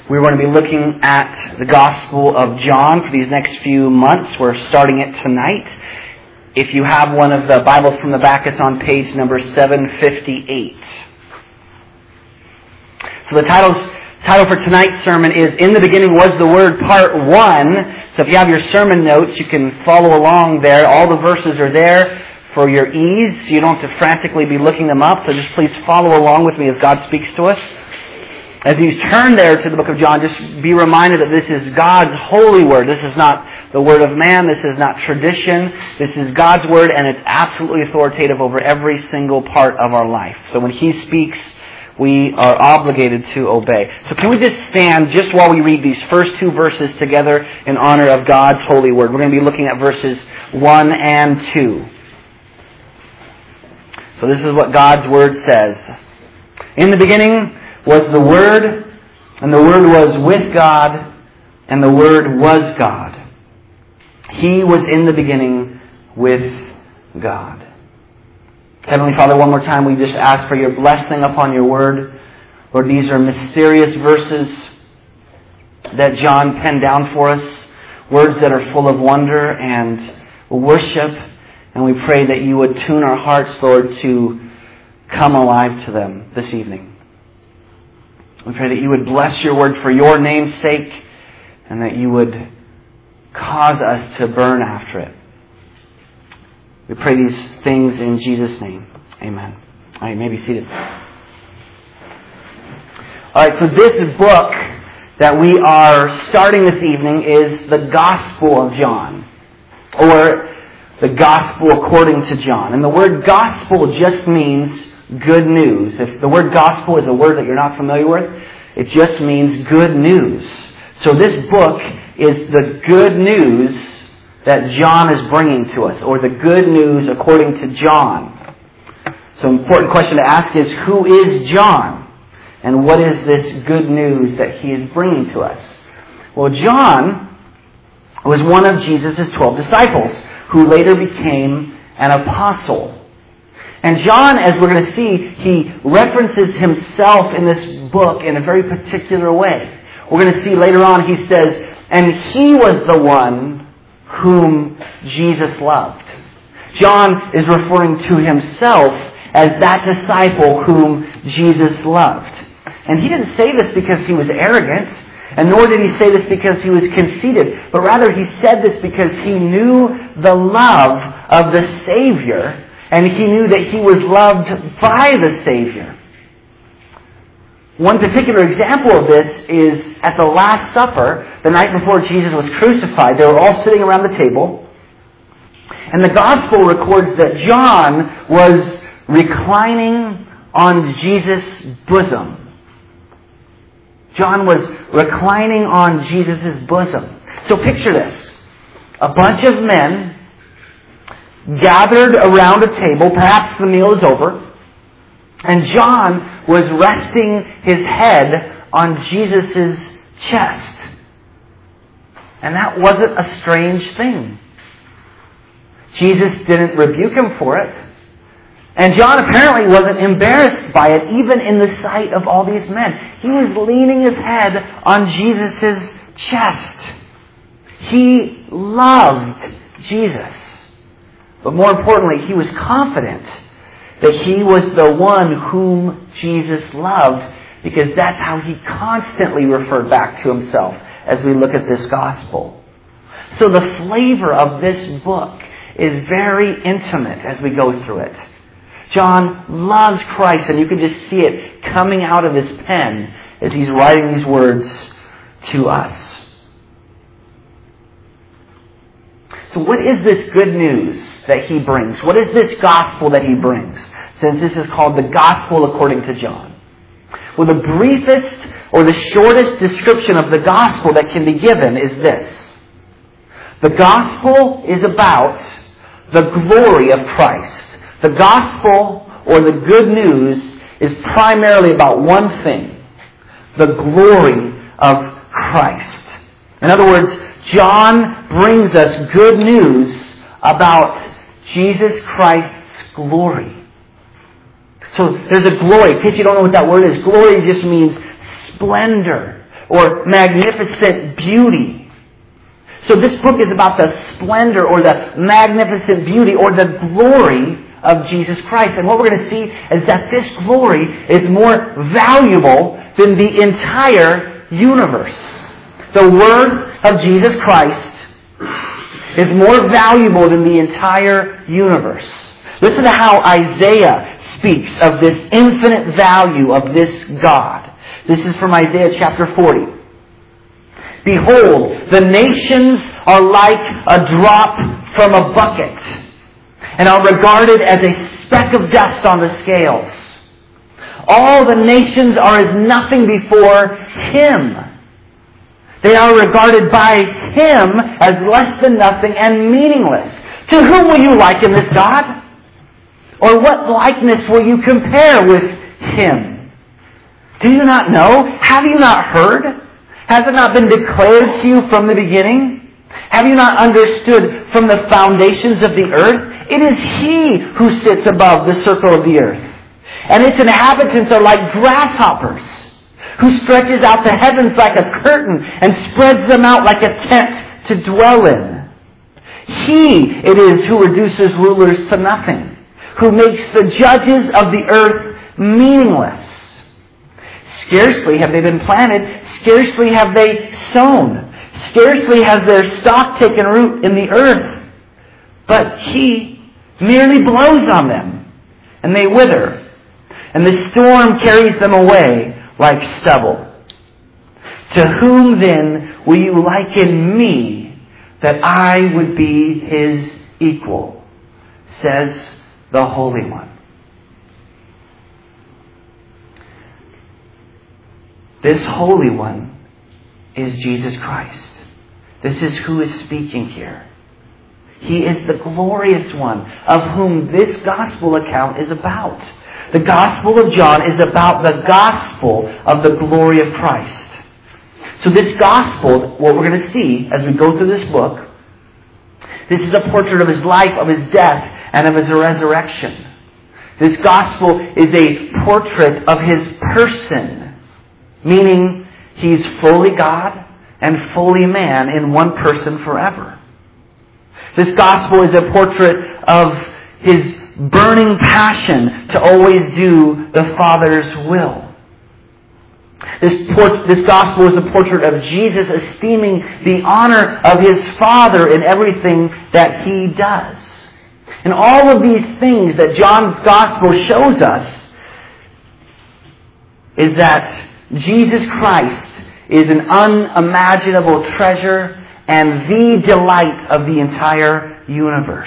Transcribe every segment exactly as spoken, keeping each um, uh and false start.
We're going to be looking at the Gospel of John for these next few months. We're starting it tonight. If you have one of the Bibles from the back, it's on page number seven fifty-eight. So the title's, title for tonight's sermon is In the Beginning Was the Word, Part one. So if you have your sermon notes, you can follow along there. All the verses are there for your ease. You don't have to frantically be looking them up. So just please follow along with me as God speaks to us. As you turn there to the book of John, just be reminded that this is God's holy word. This is not the word of man. This is not tradition. This is God's word, and it's absolutely authoritative over every single part of our life. So when He speaks, we are obligated to obey. So can we just stand just while we read these first two verses together in honor of God's holy word? We're going to be looking at verses one and two. So this is what God's word says. In the beginning was the Word, and the Word was with God, and the Word was God. He was in the beginning with God. Heavenly Father, one more time we just ask for your blessing upon your Word. Lord, these are mysterious verses that John penned down for us, words that are full of wonder and worship, and we pray that you would tune our hearts, Lord, to come alive to them this evening. We pray that you would bless your word for your name's sake, and that you would cause us to burn after it. We pray these things in Jesus' name. Amen. All right, you may be seated. All right, so this book that we are starting this evening is the Gospel of John, or the Gospel according to John. And the word gospel just means good news. If the word gospel is a word that you're not familiar with, it just means good news. So this book is the good news that John is bringing to us, or the good news according to John. So an important question to ask is, who is John? And what is this good news that he is bringing to us? Well, John was one of Jesus' twelve disciples, who later became an apostle. And John, as we're going to see, he references himself in this book in a very particular way. We're going to see later on, he says, and he was the one whom Jesus loved. John is referring to himself as that disciple whom Jesus loved. And he didn't say this because he was arrogant, and nor did he say this because he was conceited, but rather he said this because he knew the love of the Savior, and he knew that he was loved by the Savior. One particular example of this is at the Last Supper, the night before Jesus was crucified. They were all sitting around the table. And the Gospel records that John was reclining on Jesus' bosom. John was reclining on Jesus' bosom. So picture this. A bunch of men gathered around a table, perhaps the meal is over, and John was resting his head on Jesus' chest. And that wasn't a strange thing. Jesus didn't rebuke him for it. And John apparently wasn't embarrassed by it, even in the sight of all these men. He was leaning his head on Jesus' chest. He loved Jesus. But more importantly, he was confident that he was the one whom Jesus loved, because that's how he constantly referred back to himself as we look at this gospel. So the flavor of this book is very intimate as we go through it. John loves Christ, and you can just see it coming out of his pen as he's writing these words to us. So what is this good news that he brings? What is this gospel that he brings? Since this is called the Gospel according to John. Well, the briefest or the shortest description of the gospel that can be given is this. The gospel is about the glory of Christ. The gospel, or the good news, is primarily about one thing: the glory of Christ. In other words, John brings us good news about Jesus Christ's glory. So there's a glory. In case you don't know what that word is, glory just means splendor or magnificent beauty. So this book is about the splendor or the magnificent beauty or the glory of Jesus Christ. And what we're going to see is that this glory is more valuable than the entire universe. The word of Jesus Christ is more valuable than the entire universe. Listen to how Isaiah speaks of this infinite value of this God. This is from Isaiah chapter forty. Behold, the nations are like a drop from a bucket, and are regarded as a speck of dust on the scales. All the nations are as nothing before Him. They are regarded by Him as less than nothing and meaningless. To whom will you liken this God? Or what likeness will you compare with Him? Do you not know? Have you not heard? Has it not been declared to you from the beginning? Have you not understood from the foundations of the earth? It is He who sits above the circle of the earth, and its inhabitants are like grasshoppers, who stretches out the heavens like a curtain and spreads them out like a tent to dwell in. He it is who reduces rulers to nothing, who makes the judges of the earth meaningless. Scarcely have they been planted, scarcely have they sown, scarcely has their stock taken root in the earth, but He merely blows on them, and they wither, and the storm carries them away like stubble. To whom then will you liken me, that I would be His equal, says the Holy One. This Holy One is Jesus Christ. This is who is speaking here. He is the glorious one of whom this gospel account is about. The Gospel of John is about the gospel of the glory of Christ. So this gospel, what we're going to see as we go through this book, this is a portrait of His life, of His death, and of His resurrection. This gospel is a portrait of His person, meaning He's fully God and fully man in one person forever. This gospel is a portrait of His burning passion to always do the Father's will. This, port- this gospel is a portrait of Jesus esteeming the honor of His Father in everything that He does. And all of these things that John's gospel shows us is that Jesus Christ is an unimaginable treasure and the delight of the entire universe.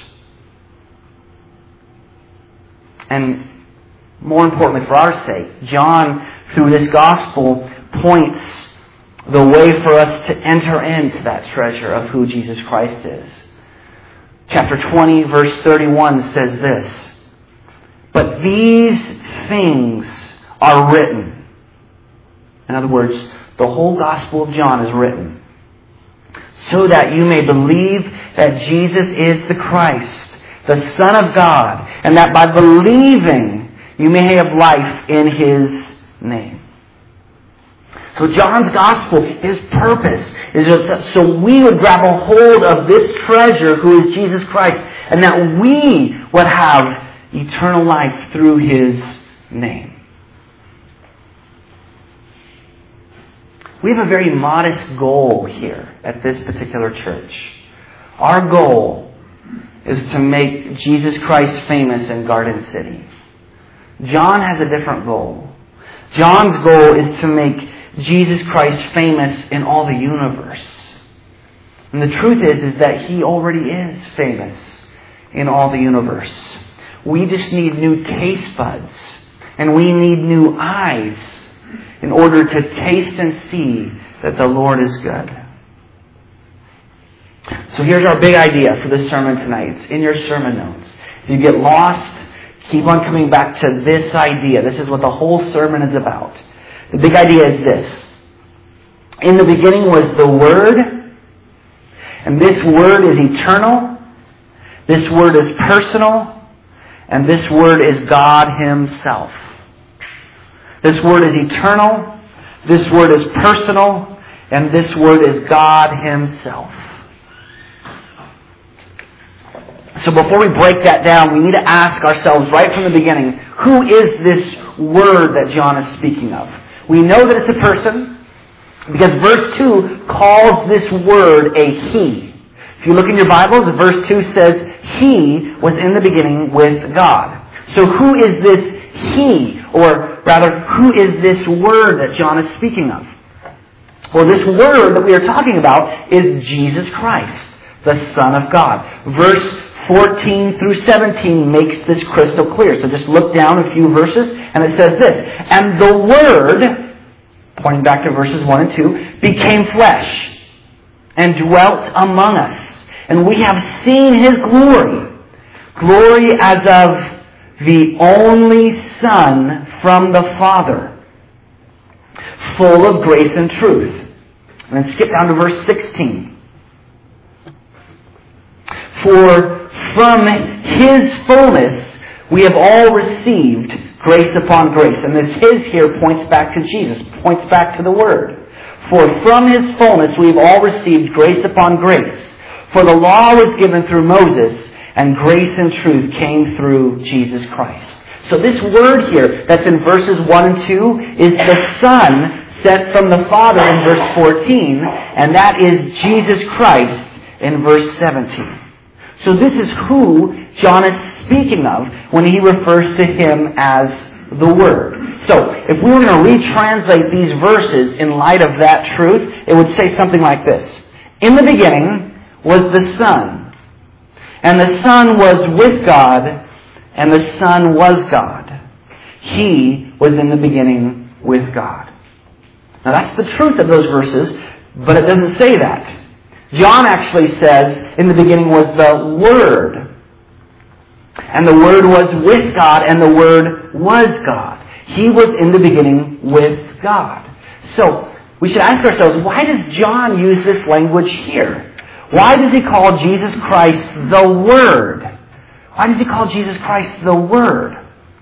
And more importantly, for our sake, John, through this gospel, points the way for us to enter into that treasure of who Jesus Christ is. Chapter twenty, verse thirty-one says this: "But these things are written." In other words, the whole Gospel of John is written so that you may believe that Jesus is the Christ, the Son of God, and that by believing you may have life in His name. So John's gospel, his purpose, is just so we would grab a hold of this treasure who is Jesus Christ, and that we would have eternal life through His name. We have a very modest goal here at this particular church. Our goal is to make Jesus Christ famous in Garden City. John has a different goal. John's goal is to make Jesus Christ famous in all the universe. And the truth is, is that He already is famous in all the universe. We just need new taste buds. And we need new eyes in order to taste and see that the Lord is good. So here's our big idea for this sermon tonight. It's in your sermon notes. If you get lost, keep on coming back to this idea. This is what the whole sermon is about. The big idea is this: in the beginning was the Word, and this Word is eternal, this Word is personal, and this Word is God Himself. This Word is eternal, This word is personal, and this word is God Himself. So before we break that down, we need to ask ourselves right from the beginning, who is this word that John is speaking of? We know that it's a person because verse two calls this word a He. If you look in your Bibles, verse two says, He was in the beginning with God. So who is this He? Or rather, who is this word that John is speaking of? Well, this word that we are talking about is Jesus Christ, the Son of God. Verse fourteen through seventeen makes this crystal clear. So just look down a few verses, and it says this, And the Word, pointing back to verses one and two, became flesh and dwelt among us. And we have seen His glory, glory as of the only Son from the Father, full of grace and truth. And then skip down to verse sixteen. For from His fullness we have all received grace upon grace. And this His here points back to Jesus, points back to the Word. For from His fullness we have all received grace upon grace. For the law was given through Moses, and grace and truth came through Jesus Christ. So this word here that's in verses one and two is the Son sent from the Father in verse fourteen, and that is Jesus Christ in verse seventeen. So this is who John is speaking of when he refers to Him as the Word. So if we were going to retranslate these verses in light of that truth, it would say something like this. In the beginning was the Son, and the Son was with God, and the Son was God. He was in the beginning with God. Now that's the truth of those verses, but it doesn't say that. John actually says, in the beginning was the Word. And the Word was with God, and the Word was God. He was in the beginning with God. So, we should ask ourselves, why does John use this language here? Why does he call Jesus Christ the Word? Why does he call Jesus Christ the Word?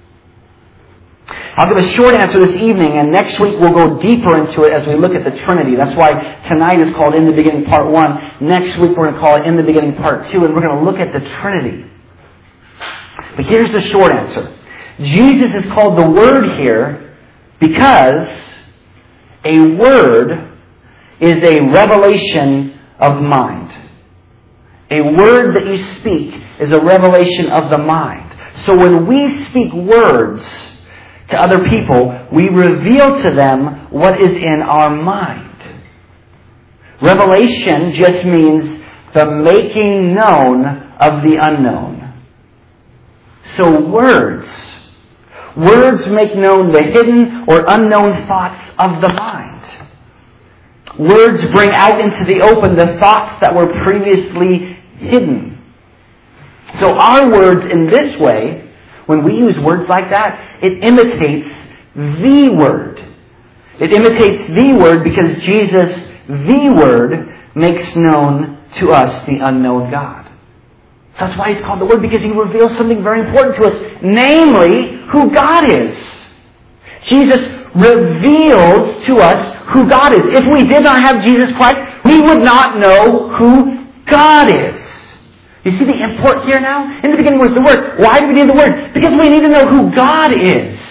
I'll give a short answer this evening, and next week we'll go deeper into it as we look at the Trinity. That's why tonight is called In the Beginning Part one. Next week we're going to call it In the Beginning Part two, and we're going to look at the Trinity. But here's the short answer. Jesus is called the Word here because a word is a revelation of mind. A word that you speak is a revelation of the mind. So when we speak words to other people, we reveal to them what is in our mind. Revelation just means the making known of the unknown. So words. Words make known the hidden or unknown thoughts of the mind. Words bring out into the open the thoughts that were previously hidden. So our words in this way, when we use words like that, it imitates the Word. It imitates the Word because Jesus, the Word, makes known to us the unknown God. So that's why He's called the Word, because He reveals something very important to us, namely who God is. Jesus reveals to us who God is. If we did not have Jesus Christ, we would not know who God is. You see the import here now? In the beginning was the Word. Why do we need the Word? Because we need to know who God is.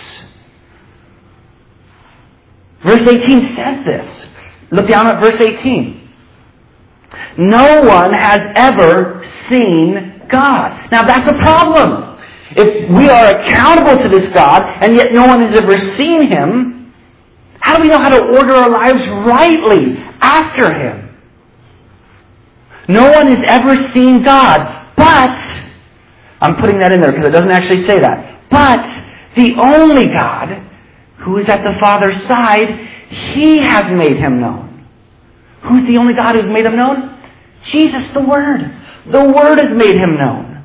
Verse eighteen says this. Look down at verse eighteen. No one has ever seen God. Now that's a problem. If we are accountable to this God, and yet no one has ever seen Him, how do we know how to order our lives rightly after Him? No one has ever seen God, but, I'm putting that in there because it doesn't actually say that, but the only God who is at the Father's side, He has made Him known. Who's the only God who's made Him known? Jesus, the Word. The Word has made Him known.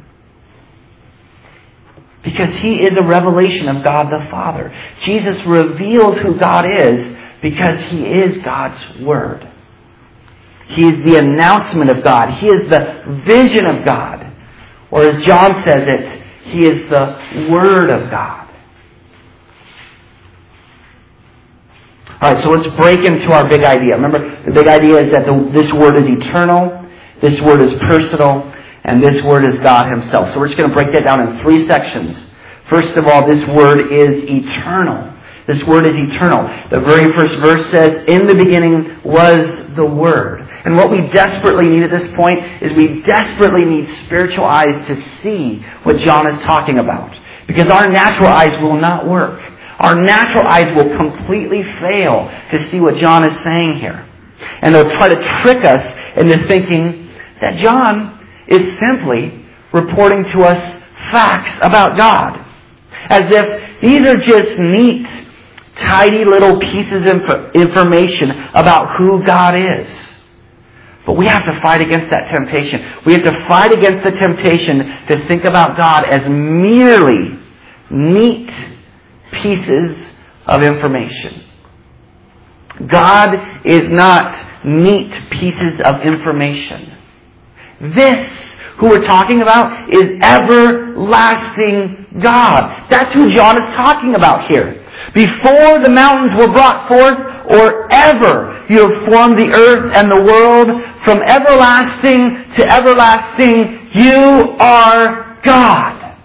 Because He is a revelation of God the Father. Jesus reveals who God is because He is God's Word. He is the announcement of God. He is the vision of God. Or as John says it, He is the Word of God. Alright, so let's break into our big idea. Remember, the big idea is that the, this word is eternal, this word is personal, and this word is God Himself. So we're just going to break that down in three sections. First of all, this word is eternal. This word is eternal. The very first verse says, in the beginning was the Word. And what we desperately need at this point is we desperately need spiritual eyes to see what John is talking about. Because our natural eyes will not work. Our natural eyes will completely fail to see what John is saying here. And they'll try to trick us into thinking that John is simply reporting to us facts about God. As if these are just neat, tidy little pieces of information about who God is. But we have to fight against that temptation. We have to fight against the temptation to think about God as merely neat pieces of information. God is not neat pieces of information. This, who we're talking about, is everlasting God. That's who John is talking about here. Before the mountains were brought forth, or ever you have formed the earth and the world, from everlasting to everlasting, you are God.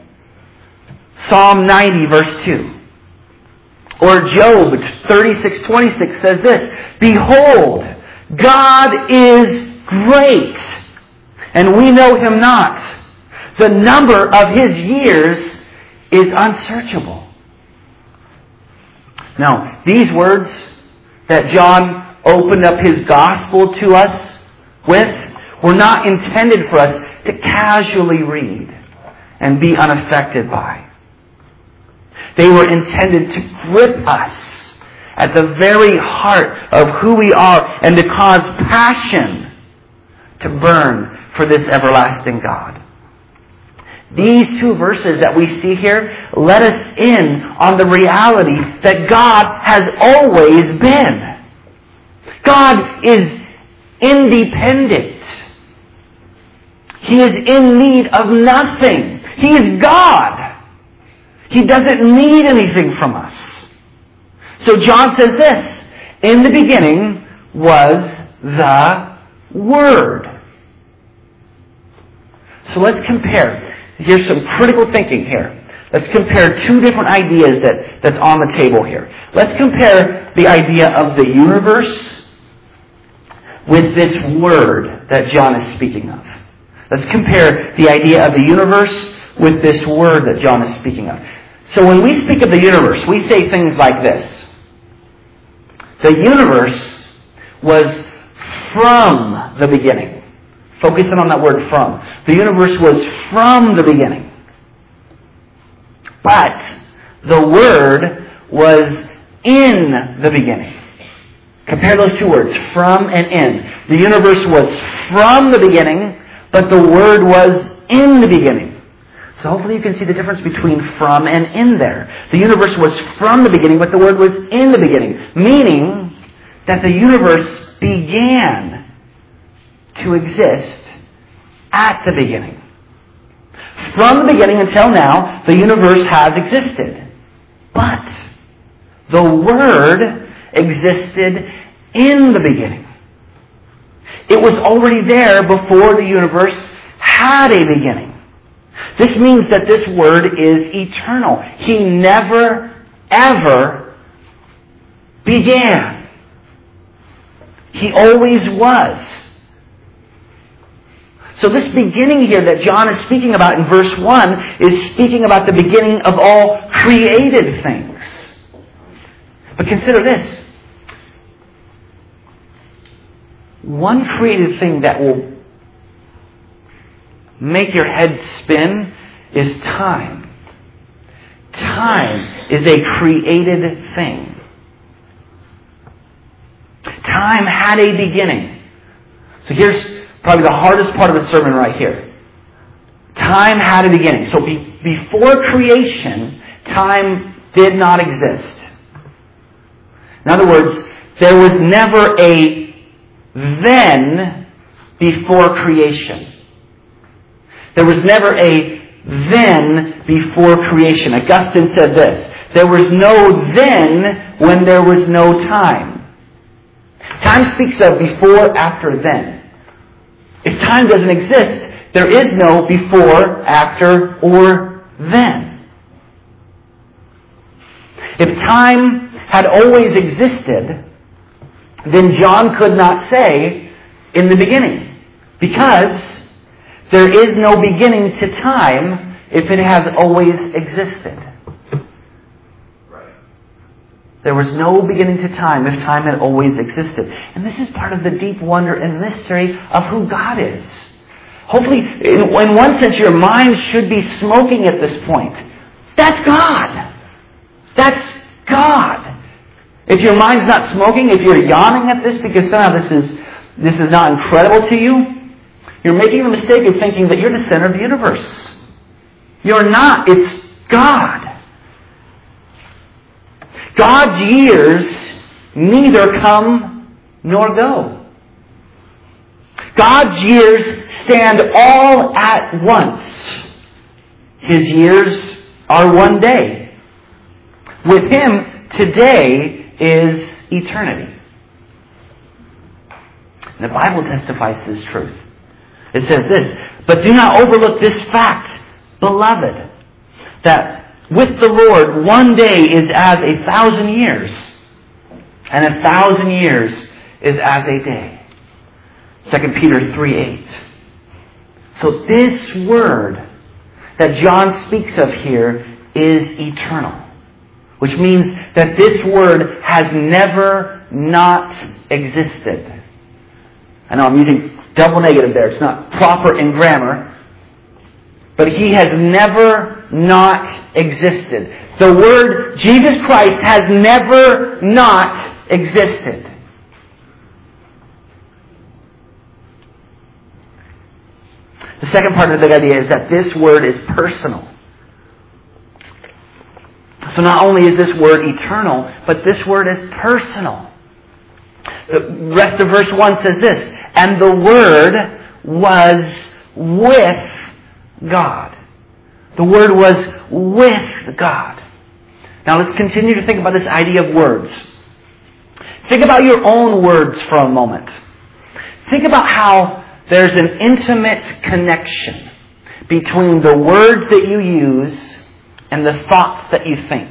Psalm ninety, verse two. Or Job thirty-six, twenty-six says this, behold, God is great, and we know Him not. The number of His years is unsearchable. Now, these words that John opened up his gospel to us with were not intended for us to casually read and be unaffected by. They were intended to grip us at the very heart of who we are and to cause passion to burn for this everlasting God. These two verses that we see here let us in on the reality that God has always been. God is independent. He is in need of nothing. He is God. He doesn't need anything from us. So John says this, in the beginning was the Word. So let's compare. Here's some critical thinking here. Let's compare two different ideas that, that's on the table here. Let's compare the idea of the universe with this Word that John is speaking of. Let's compare the idea of the universe with this Word that John is speaking of. So when we speak of the universe, we say things like this. The universe was from the beginning. Focusing on that word from. The universe was from the beginning. But the Word was in the beginning. Compare those two words, from and in. The universe was from the beginning, but the Word was in the beginning. So hopefully you can see the difference between from and in there. The universe was from the beginning, but the Word was in the beginning. Meaning that the universe began to exist at the beginning. From the beginning until now, the universe has existed. But the Word existed in the beginning. It was already there before the universe had a beginning. This means that this Word is eternal. He never, ever began. He always was. So this beginning here that John is speaking about in verse one is speaking about the beginning of all created things. But consider this. One created thing that will make your head spin is time. Time is a created thing. Time had a beginning. So here's probably the hardest part of the sermon right here. Time had a beginning. So be, before creation, time did not exist. In other words, there was never a then before creation. There was never a then before creation. Augustine said this, There was no then when there was no time. Time speaks of before, after, then. If time doesn't exist, there is no before, after, or then. If time had always existed, then John could not say, in the beginning. Because there is no beginning to time if it has always existed. There was no beginning to time if time had always existed. And this is part of the deep wonder and mystery of who God is. Hopefully, in one sense, your mind should be smoking at this point. That's God. That's God. If your mind's not smoking, if you're yawning at this because somehow this is this is not incredible to you, you're making the mistake of thinking that you're the center of the universe. You're not. It's God. God's years neither come nor go. God's years stand all at once. His years are one day. With Him, today is eternity. And the Bible testifies to this truth. It says this, "But do not overlook this fact, beloved, that with the Lord, one day is as a thousand years, and a thousand years is as a day." Second Peter three eight. So this word that John speaks of here is eternal, which means that this word has never not existed. I know I'm using double negative there. It's not proper in grammar. But He has never not existed. The word Jesus Christ has never not existed. The second part of that idea is that this word is personal. So not only is this word eternal, but this word is personal. The rest of verse one says this, "And the Word was with God." The Word was with God. Now let's continue to think about this idea of words. Think about your own words for a moment. Think about how there's an intimate connection between the words that you use and the thoughts that you think.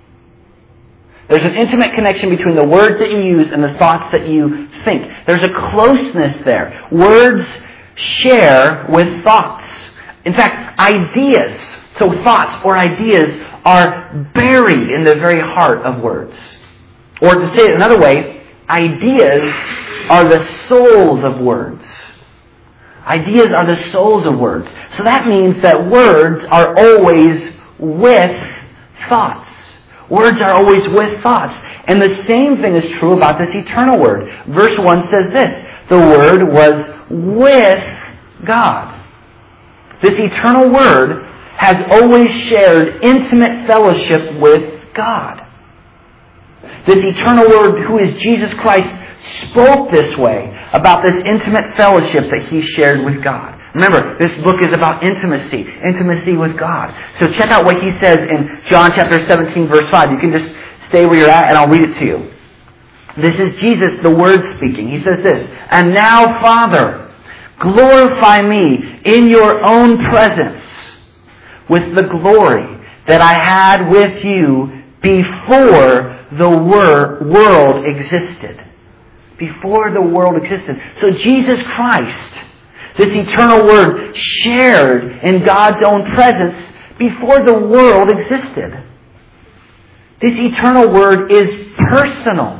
There's an intimate connection between the words that you use and the thoughts that you think. There's a closeness there. Words share with thoughts. In fact, ideas, so thoughts or ideas, are buried in the very heart of words. Or to say it another way, ideas are the souls of words. Ideas are the souls of words. So that means that words are always with thoughts. Words are always with thoughts. And the same thing is true about this eternal Word. Verse one says this, "The Word was with God." This eternal Word has always shared intimate fellowship with God. This eternal Word, who is Jesus Christ, spoke this way about this intimate fellowship that He shared with God. Remember, this book is about intimacy, intimacy with God. So check out what He says in John chapter seventeen, verse five. You can just stay where you're at and I'll read it to you. This is Jesus, the Word, speaking. He says this, "And now, Father, glorify me in your own presence with the glory that I had with you before the wor- world existed." Before the world existed. So Jesus Christ, this eternal Word, shared in God's own presence before the world existed. This eternal Word is personal.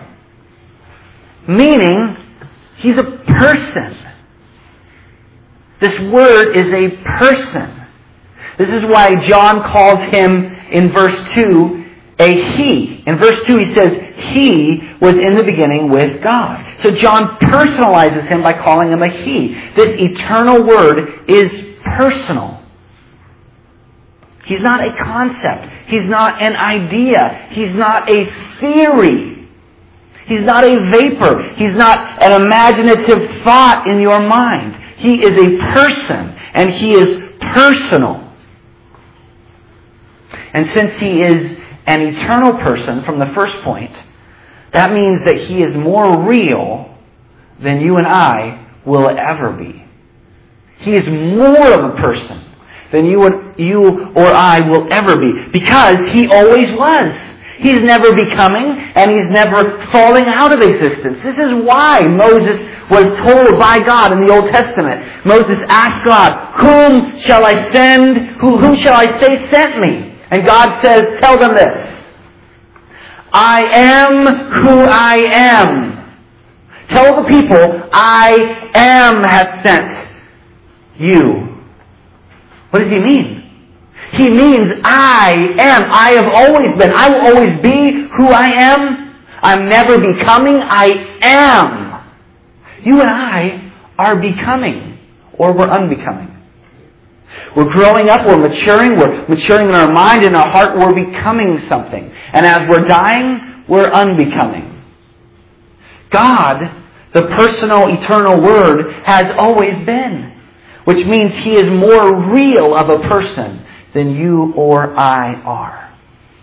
Meaning, He's a person. This Word is a person. This is why John calls Him, in verse two, a He. In verse two he says, "He was in the beginning with God." So John personalizes Him by calling Him a He. This eternal Word is personal. He's not a concept. He's not an idea. He's not a theory. He's not a vapor. He's not an imaginative thought in your mind. He is a person, and He is personal. And since He is an eternal person from the first point, that means that He is more real than you and I will ever be. He is more of a person than you, and, you or I will ever be, because He always was. He's never becoming, and He's never falling out of existence. This is why Moses was told by God in the Old Testament. Moses asked God, "Whom shall I send? Who, whom shall I say sent me?" And God says, "Tell them this. I am who I am. Tell the people, I am hath sent you." What does He mean? He means I am. I have always been. I will always be who I am. I'm never becoming. I am. You and I are becoming, or we're unbecoming. We're growing up, we're maturing, we're maturing in our mind and our heart, we're becoming something. And as we're dying, we're unbecoming. God, the personal, eternal Word, has always been. Which means He is more real of a person than you or I are.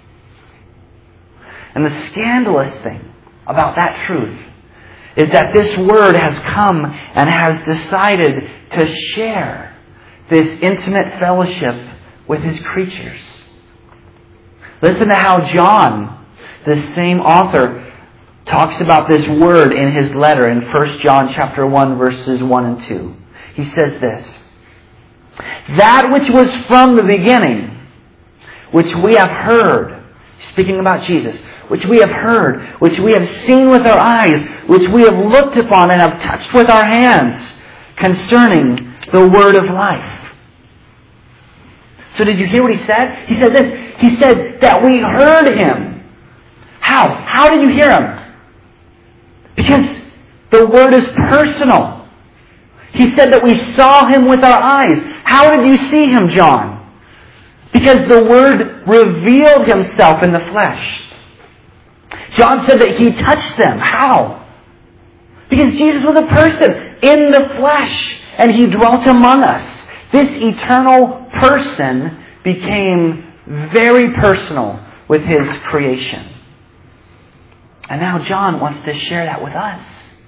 And the scandalous thing about that truth is that this Word has come and has decided to share this intimate fellowship with His creatures. Listen to how John, this same author, talks about this Word in his letter in First John chapter one, verses one and two. He says this: "That which was from the beginning, which we have heard," speaking about Jesus, "which we have heard, which we have seen with our eyes, which we have looked upon and have touched with our hands, concerning the word of life." So did you hear what he said? He said this. He said that we heard Him. How? How did you hear Him? Because the Word is personal. He said that we saw Him with our eyes. How did you see Him, John? Because the Word revealed Himself in the flesh. John said that He touched them. How? Because Jesus was a person in the flesh, and He dwelt among us. This eternal person became very personal with His creation. And now John wants to share that with us.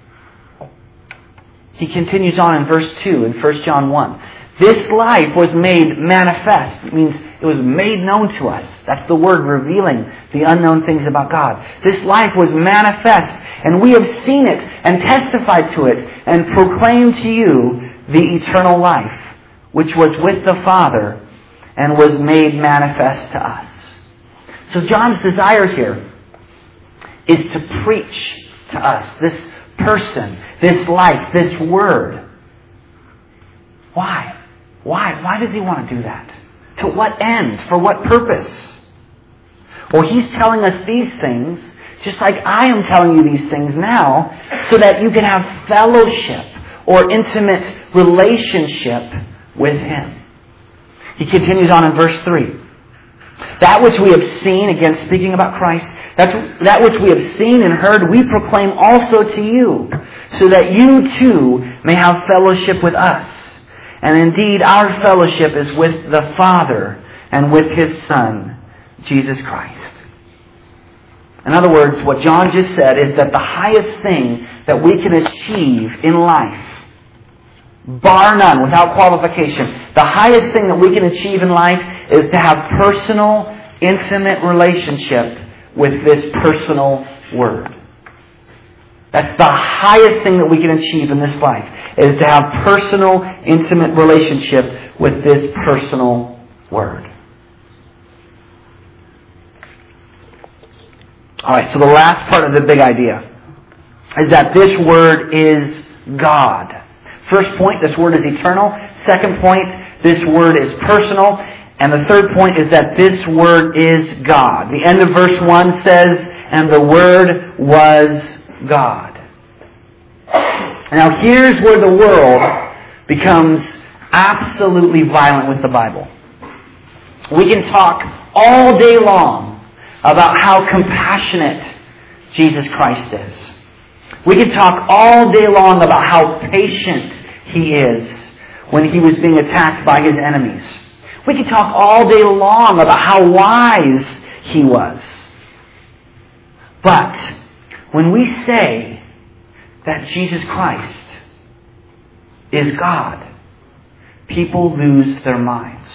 He continues on in verse two in First John one. "This life was made manifest." It means it was made known to us. That's the word, revealing the unknown things about God. "This life was manifest, and we have seen it and testified to it and proclaimed to you the eternal life, which was with the Father and was made manifest to us." So John's desire here is to preach to us this person, this life, this Word. Why? Why? Why does He want to do that? To what end? For what purpose? Well, He's telling us these things, just like I am telling you these things now, so that you can have fellowship or intimate relationship with Him. He continues on in verse three. "That which we have seen," again speaking about Christ, that's, "that which we have seen and heard, we proclaim also to you, so that you too may have fellowship with us. And indeed, our fellowship is with the Father and with His Son, Jesus Christ." In other words, what John just said is that the highest thing that we can achieve in life, bar none, without qualification, the highest thing that we can achieve in life is to have personal, intimate relationship with this personal Word. That's the highest thing that we can achieve in this life, is to have personal, intimate relationship with this personal Word. Alright, so the last part of the big idea is that this Word is God. First point, this Word is eternal. Second point, this Word is personal. And the third point is that this Word is God. The end of verse one says, "And the Word was God." Now here's where the world becomes absolutely violent with the Bible. We can talk all day long about how compassionate Jesus Christ is. We can talk all day long about how patient He is when He was being attacked by His enemies. We can talk all day long about how wise He was. But when we say that Jesus Christ is God, people lose their minds.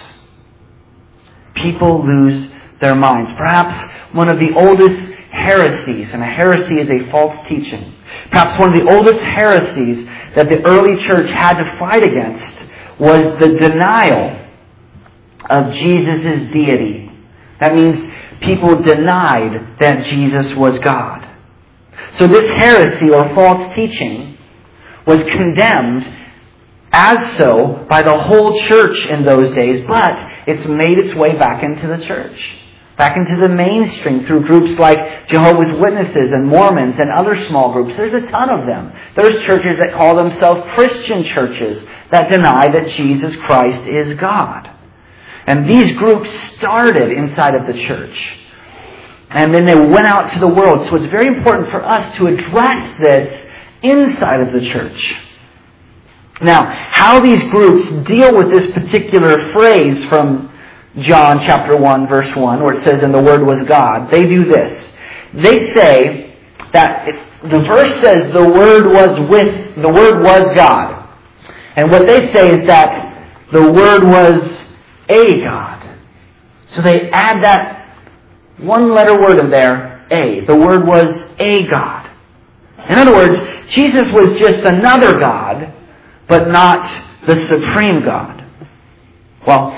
People lose their minds. Perhaps one of the oldest heresies, and a heresy is a false teaching, perhaps one of the oldest heresies that the early church had to fight against was the denial of Jesus' deity. That means people denied that Jesus was God. So this heresy or false teaching was condemned as so by the whole church in those days, but it's made its way back into the church, back into the mainstream through groups like Jehovah's Witnesses and Mormons and other small groups. There's a ton of them. There's churches that call themselves Christian churches that deny that Jesus Christ is God. And these groups started inside of the church. And then they went out to the world. So it's very important for us to address this inside of the church. Now, how these groups deal with this particular phrase from John chapter one, verse one, where it says, "And the Word was God," they do this. They say that it, the verse says the Word was with, the Word was God. And what they say is that the Word was a God. So they add that one letter word in there, a. The Word was a God. In other words, Jesus was just another God, but not the supreme God. Well,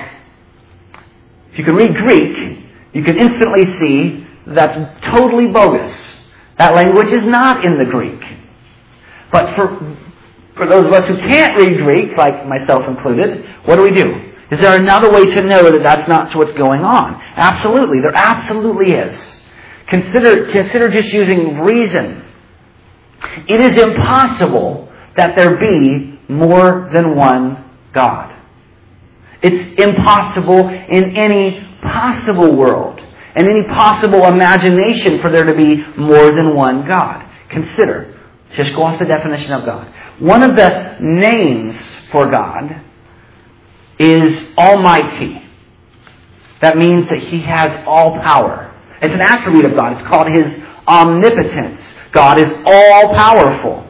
if you can read Greek, you can instantly see that's totally bogus. That language is not in the Greek. But for, for those of us who can't read Greek, like myself included, what do we do? Is there another way to know that that's not what's going on? Absolutely. There absolutely is. Consider, consider just using reason. It is impossible that there be more than one God. It's impossible in any possible world, in any possible imagination for there to be more than one God. Consider. Just go off the definition of God. One of the names for God is Almighty. That means that He has all power. It's an attribute of God. It's called His omnipotence. God is all powerful.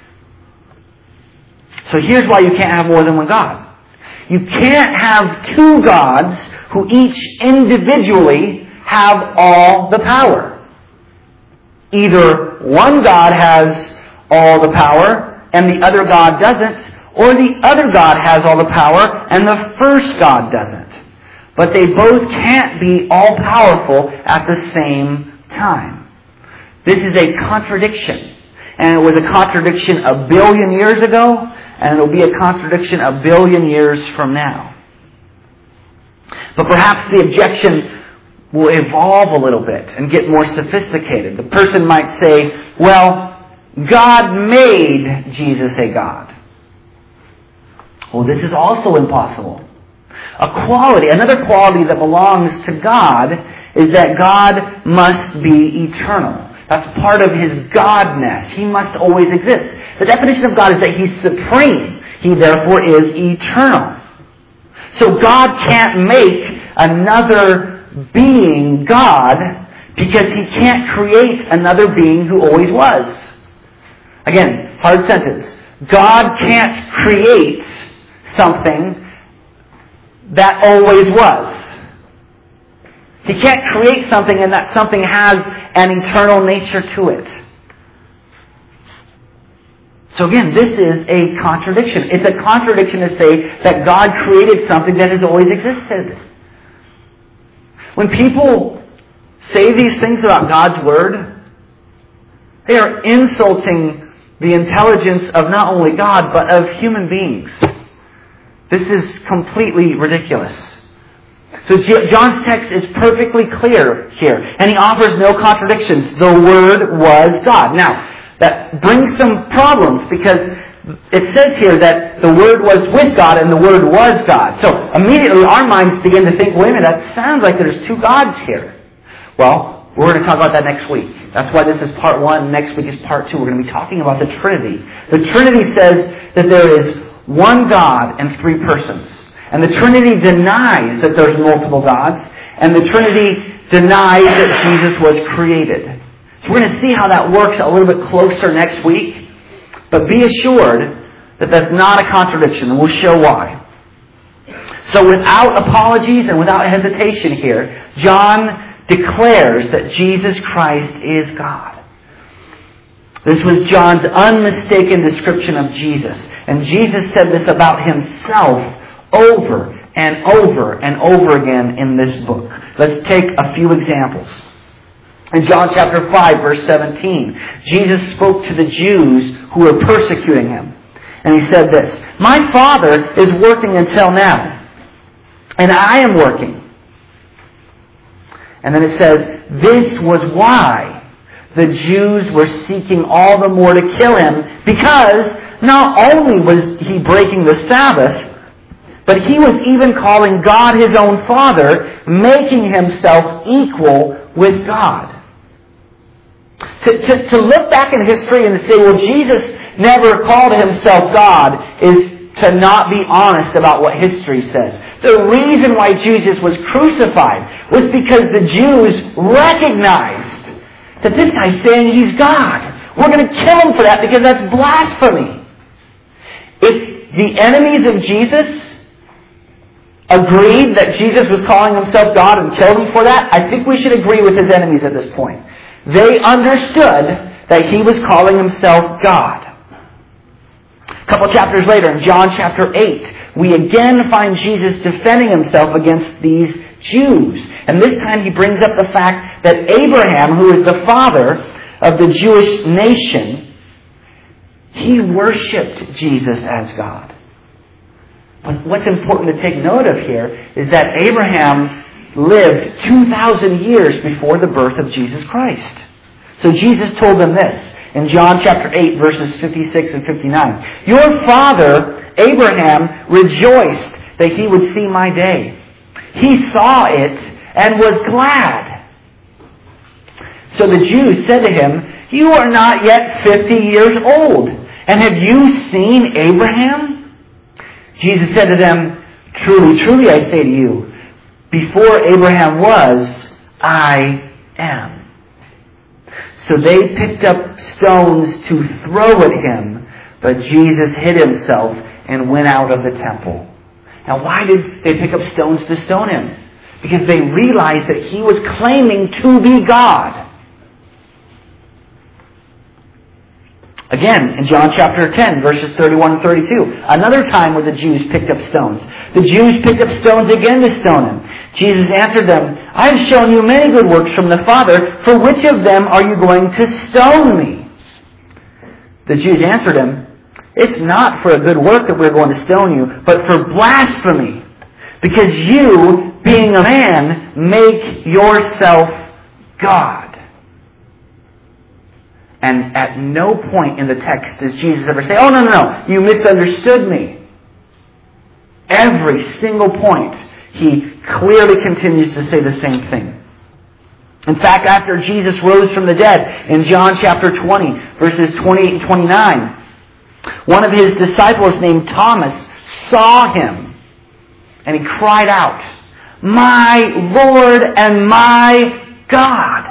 So here's why you can't have more than one God. You can't have two gods who each individually have all the power. Either one God has all the power and the other God doesn't, or the other God has all the power and the first God doesn't. But they both can't be all powerful at the same time. This is a contradiction. And it was a contradiction a billion years ago, and it will be a contradiction a billion years from now. But perhaps the objection will evolve a little bit and get more sophisticated. The person might say, well, God made Jesus a God. Well, this is also impossible. A quality, another quality that belongs to God is that God must be eternal. That's part of His Godness. He must always exist. The definition of God is that He's supreme. He therefore is eternal. So God can't make another being God because He can't create another being who always was. Again, hard sentence. God can't create something that always was. He can't create something and that something has an eternal nature to it. So again, this is a contradiction. It's a contradiction to say that God created something that has always existed. When people say these things about God's Word, they are insulting the intelligence of not only God, but of human beings. This is completely ridiculous. So John's text is perfectly clear here, and he offers no contradictions. The Word was God. Now, that brings some problems because it says here that the Word was with God and the Word was God. So immediately our minds begin to think, wait a minute, that sounds like there's two gods here. Well, we're going to talk about that next week. That's why this is part one. Next week is part two. We're going to be talking about the Trinity. The Trinity says that there is one God and three persons. And the Trinity denies that there's multiple gods. And the Trinity denies that Jesus was created. So we're going to see how that works a little bit closer next week. But be assured that that's not a contradiction, and we'll show why. So without apologies and without hesitation here, John declares that Jesus Christ is God. This was John's unmistaken description of Jesus. And Jesus said this about himself over and over and over again in this book. Let's take a few examples. In John chapter five, verse seventeen, Jesus spoke to the Jews who were persecuting him. And he said this, "My Father is working until now, and I am working." And then it says, "This was why the Jews were seeking all the more to kill him, because not only was he breaking the Sabbath, but he was even calling God his own Father, making himself equal with God." To, to, to look back in history and to say, well, Jesus never called himself God, is to not be honest about what history says. The reason why Jesus was crucified was because the Jews recognized that this guy's saying he's God. We're going to kill him for that because that's blasphemy. If the enemies of Jesus agreed that Jesus was calling himself God and killed him for that, I think we should agree with his enemies at this point. They understood that he was calling himself God. A couple chapters later, in John chapter eight, we again find Jesus defending himself against these Jews. And this time he brings up the fact that Abraham, who is the father of the Jewish nation, he worshipped Jesus as God. But what's important to take note of here is that Abraham lived two thousand years before the birth of Jesus Christ. So Jesus told them this in John chapter eight, verses fifty-six and fifty-nine. "Your father, Abraham, rejoiced that he would see my day. He saw it and was glad." So the Jews said to him, "You are not yet fifty years old, and have you seen Abraham?" Jesus said to them, "Truly, truly, I say to you, before Abraham was, I am." So they picked up stones to throw at him, but Jesus hid himself and went out of the temple. Now, why did they pick up stones to stone him? Because they realized that he was claiming to be God. Again, in John chapter ten, verses thirty-one and thirty-two, another time where the Jews picked up stones. The Jews picked up stones again to stone him. Jesus answered them, "I have shown you many good works from the Father. For which of them are you going to stone me?" The Jews answered him, "It's not for a good work that we're going to stone you, but for blasphemy. Because you, being a man, make yourself God." And at no point in the text does Jesus ever say, "Oh, no, no, no, you misunderstood me." Every single point, he clearly continues to say the same thing. In fact, after Jesus rose from the dead, in John chapter twenty, verses twenty-eight and twenty-nine, one of his disciples named Thomas saw him, and he cried out, "My Lord and my God!"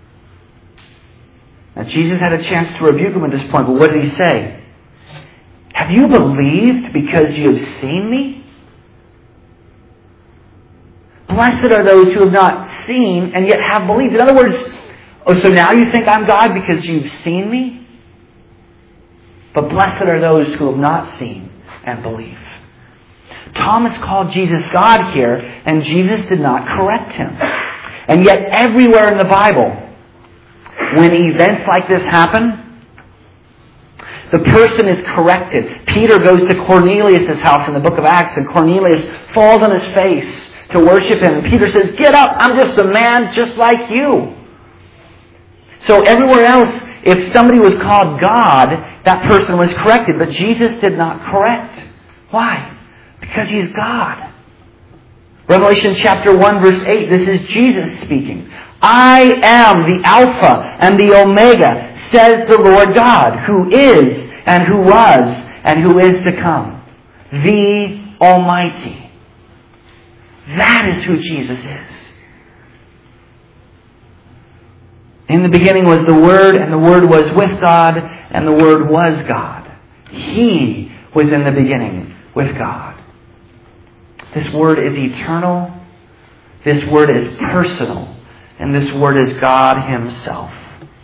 Now, Jesus had a chance to rebuke him at this point, but what did he say? "Have you believed because you have seen me? Blessed are those who have not seen and yet have believed." In other words, oh, so now you think I'm God because you've seen me? But blessed are those who have not seen and believe. Thomas called Jesus God here, and Jesus did not correct him. And yet everywhere in the Bible, when events like this happen, the person is corrected. Peter goes to Cornelius' house in the book of Acts, and Cornelius falls on his face to worship him. And Peter says, "Get up, I'm just a man just like you." So everywhere else, if somebody was called God, that person was corrected. But Jesus did not correct. Why? Because he's God. Revelation chapter one, verse eight, this is Jesus speaking. "I am the Alpha and the Omega, says the Lord God, who is and who was and who is to come, the Almighty." That is who Jesus is. In the beginning was the Word, and the Word was with God, and the Word was God. He was in the beginning with God. This Word is eternal. This Word is personal. And this Word is God Himself.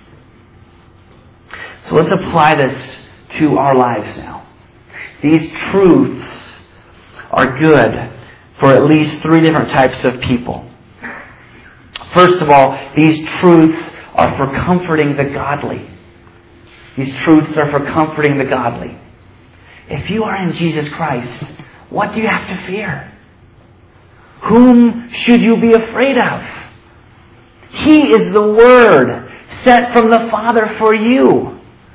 So let's apply this to our lives now. These truths are good for at least three different types of people. First of all, these truths are for comforting the godly. These truths are for comforting the godly. If you are in Jesus Christ, what do you have to fear? Whom should you be afraid of? He is the Word sent from the Father for you.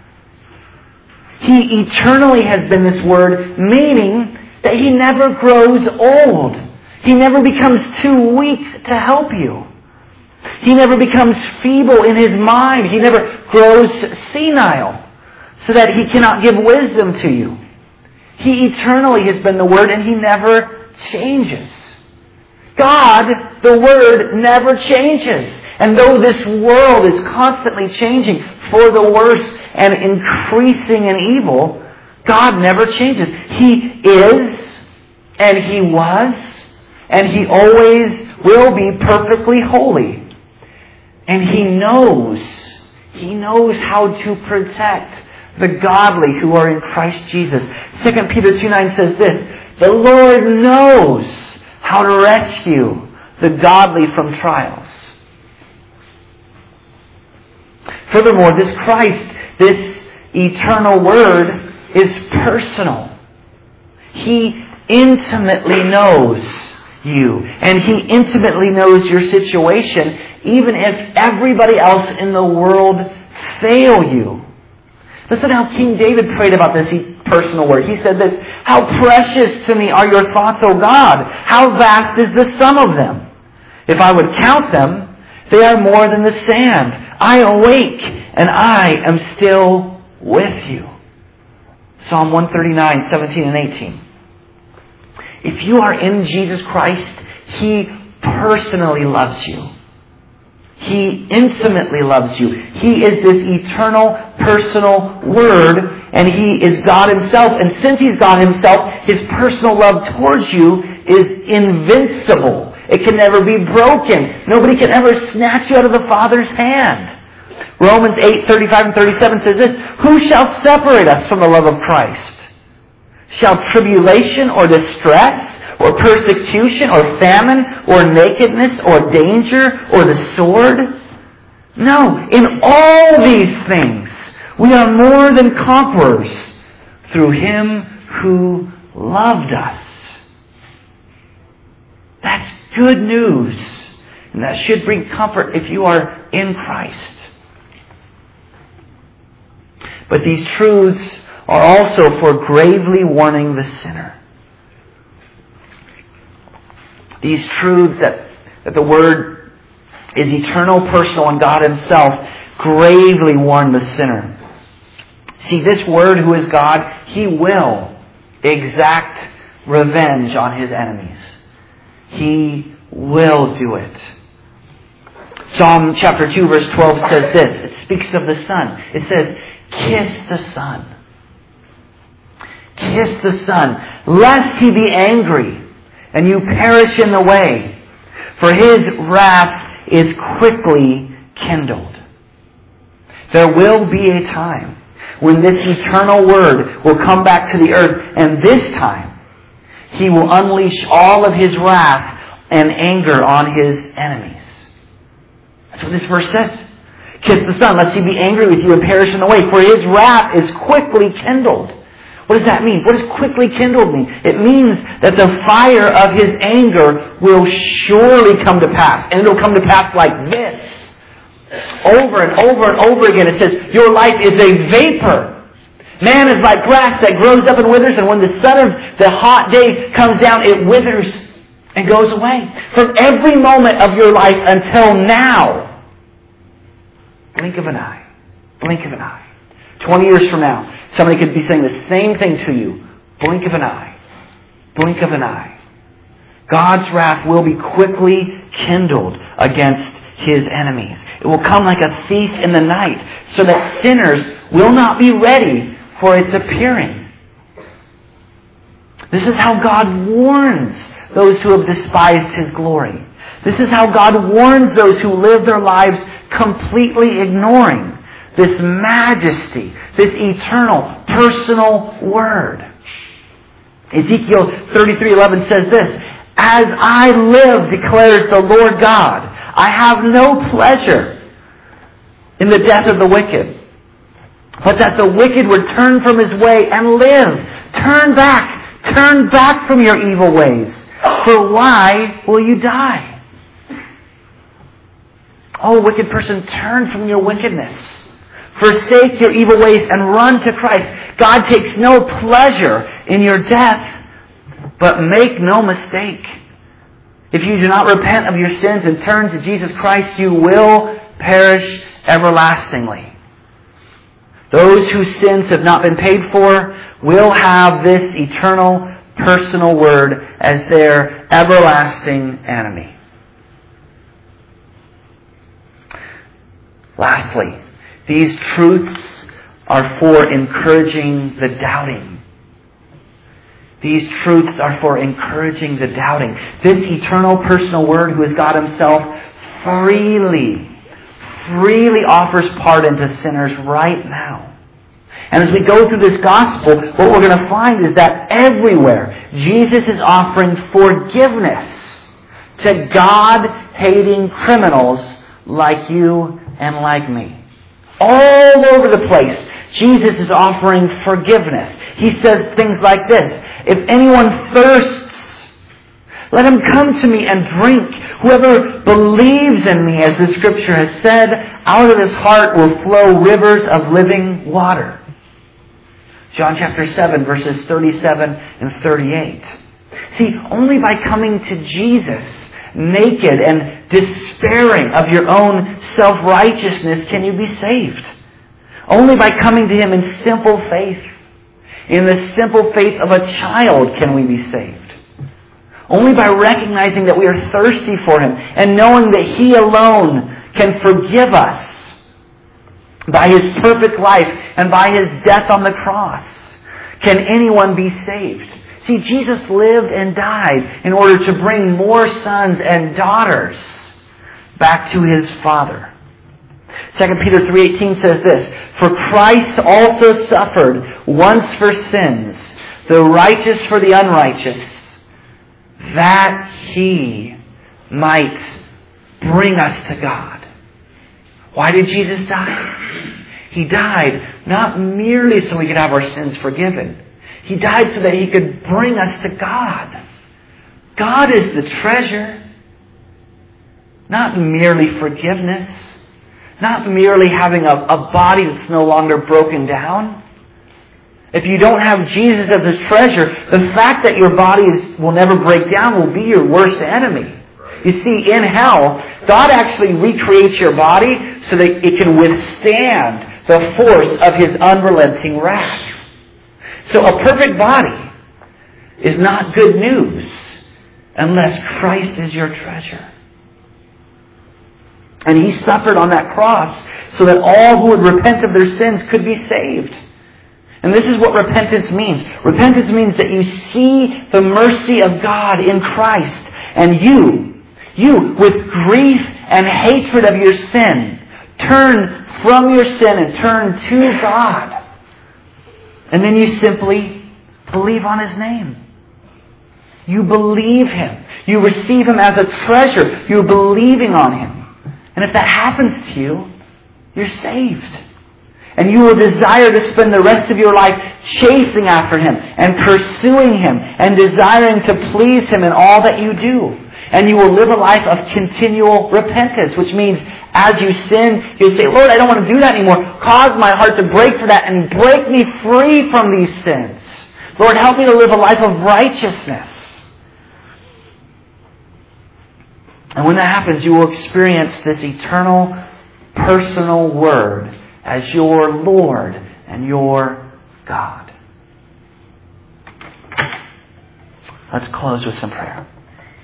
He eternally has been this Word, meaning that He never grows old. He never becomes too weak to help you. He never becomes feeble in His mind. He never grows senile so that He cannot give wisdom to you. He eternally has been the Word, and He never changes. God, the Word, never changes. And though this world is constantly changing for the worse and increasing in evil, God never changes. He is, and He was, and He always will be perfectly holy. And He knows, He knows how to protect the godly who are in Christ Jesus. Second Peter two nine says this, the Lord knows how to rescue the godly from trials. Furthermore, this Christ, this eternal Word, is personal. He intimately knows you, and He intimately knows your situation, even if everybody else in the world fail you. Listen how King David prayed about this personal Word. He said this, how precious to me are your thoughts, O God. How vast is the sum of them. If I would count them, they are more than the sand. I awake, and I am still with you. Psalm one thirty-nine, seventeen and eighteen. If you are in Jesus Christ, He personally loves you. He intimately loves you. He is this eternal, personal Word, and He is God Himself. And since He's God Himself, His personal love towards you is invincible. It can never be broken. Nobody can ever snatch you out of the Father's hand. Romans eight, thirty-five and thirty-seven says this, who shall separate us from the love of Christ? Shall tribulation or distress or persecution or famine or nakedness or danger or the sword? No, in all these things we are more than conquerors through Him who loved us. That's good news. And that should bring comfort if you are in Christ. But these truths are also for gravely warning the sinner. These truths that, that the Word is eternal, personal, and God Himself gravely warn the sinner. See, this Word who is God, He will exact revenge on His enemies. He will do it. Psalm chapter two verse twelve says this. It speaks of the Son. It says, kiss the Son. Kiss the Son, lest He be angry and you perish in the way. For His wrath is quickly kindled. There will be a time when this eternal Word will come back to the earth, and this time He will unleash all of His wrath and anger on His enemies. That's what this verse says. Kiss the Son, lest He be angry with you and perish in the way. For His wrath is quickly kindled. What does that mean? What does quickly kindled mean? It means that the fire of His anger will surely come to pass. And it will come to pass like this. Over and over and over again. It says, your life is a vapor. Man is like grass that grows up and withers, and when the sun of the hot day comes down, it withers and goes away. From every moment of your life until now, blink of an eye, blink of an eye. Twenty years from now, somebody could be saying the same thing to you. Blink of an eye, blink of an eye. God's wrath will be quickly kindled against His enemies. It will come like a thief in the night, so that sinners will not be ready for its appearing. This is how God warns those who have despised His glory. This is how God warns those who live their lives completely ignoring this majesty, this eternal, personal Word. Ezekiel thirty-three eleven says this, "As I live, declares the Lord God, I have no pleasure in the death of the wicked, but that the wicked would turn from his way and live." Turn back. Turn back from your evil ways. For why will you die? Oh, wicked person, turn from your wickedness. Forsake your evil ways and run to Christ. God takes no pleasure in your death, but make no mistake. If you do not repent of your sins and turn to Jesus Christ, you will perish everlastingly. Those whose sins have not been paid for will have this eternal, personal Word as their everlasting enemy. Lastly, these truths are for encouraging the doubting. These truths are for encouraging the doubting. This eternal personal Word, who is God Himself, freely, freely offers pardon to sinners right now. And as we go through this gospel, what we're going to find is that everywhere Jesus is offering forgiveness to God-hating criminals like you and like me. All over the place, Jesus is offering forgiveness. He says things like this, "If anyone thirsts, let him come to me and drink. Whoever believes in me, as the Scripture has said, out of his heart will flow rivers of living water." John chapter seven, verses thirty-seven and thirty-eight. See, only by coming to Jesus, naked and despairing of your own self-righteousness, can you be saved. Only by coming to Him in simple faith, in the simple faith of a child, can we be saved. Only by recognizing that we are thirsty for Him and knowing that He alone can forgive us by His perfect life and by His death on the cross can anyone be saved. See, Jesus lived and died in order to bring more sons and daughters back to His Father. Second Peter three eighteen says this, "For Christ also suffered once for sins, the righteous for the unrighteous, that He might bring us to God." Why did Jesus die? He died not merely so we could have our sins forgiven. He died so that He could bring us to God. God is the treasure. Not merely forgiveness. Not merely having a, a body that's no longer broken down. If you don't have Jesus as a treasure, the fact that your body is, will never break down will be your worst enemy. You see, in hell, God actually recreates your body so that it can withstand the force of His unrelenting wrath. So a perfect body is not good news unless Christ is your treasure. And He suffered on that cross so that all who would repent of their sins could be saved. And this is what repentance means. Repentance means that you see the mercy of God in Christ, and you, you with grief and hatred of your sin, turn from your sin and turn to God. And then you simply believe on His name. You believe Him. You receive Him as a treasure. You're believing on Him. And if that happens to you, you're saved. And you will desire to spend the rest of your life chasing after Him and pursuing Him and desiring to please Him in all that you do. And you will live a life of continual repentance, which means as you sin, you say, "Lord, I don't want to do that anymore. Cause my heart to break for that and break me free from these sins. Lord, help me to live a life of righteousness." And when that happens, you will experience this eternal, personal Word as your Lord and your God. Let's close with some prayer.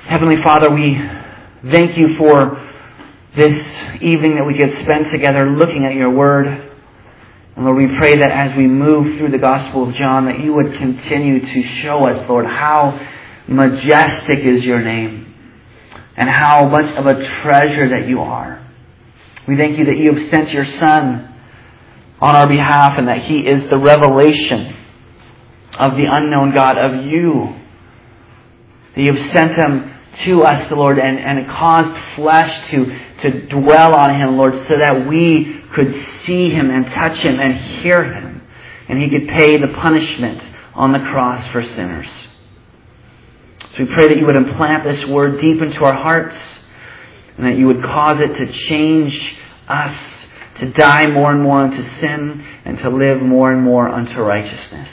Heavenly Father, we thank you for this evening that we could spend together looking at your word. And Lord, we pray that as we move through the Gospel of John, that you would continue to show us, Lord, how majestic is your name and how much of a treasure that you are. We thank you that you have sent your Son on our behalf and that He is the revelation of the unknown God, of you. That you have sent Him to us, Lord, and, and caused flesh to, to dwell on Him, Lord, so that we could see Him and touch Him and hear Him. And He could pay the punishment on the cross for sinners. So we pray that you would implant this word deep into our hearts and that you would cause it to change us, to die more and more unto sin and to live more and more unto righteousness.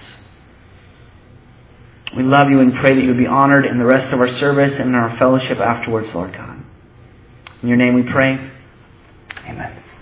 We love you and pray that you would be honored in the rest of our service and in our fellowship afterwards, Lord God. In your name we pray. Amen.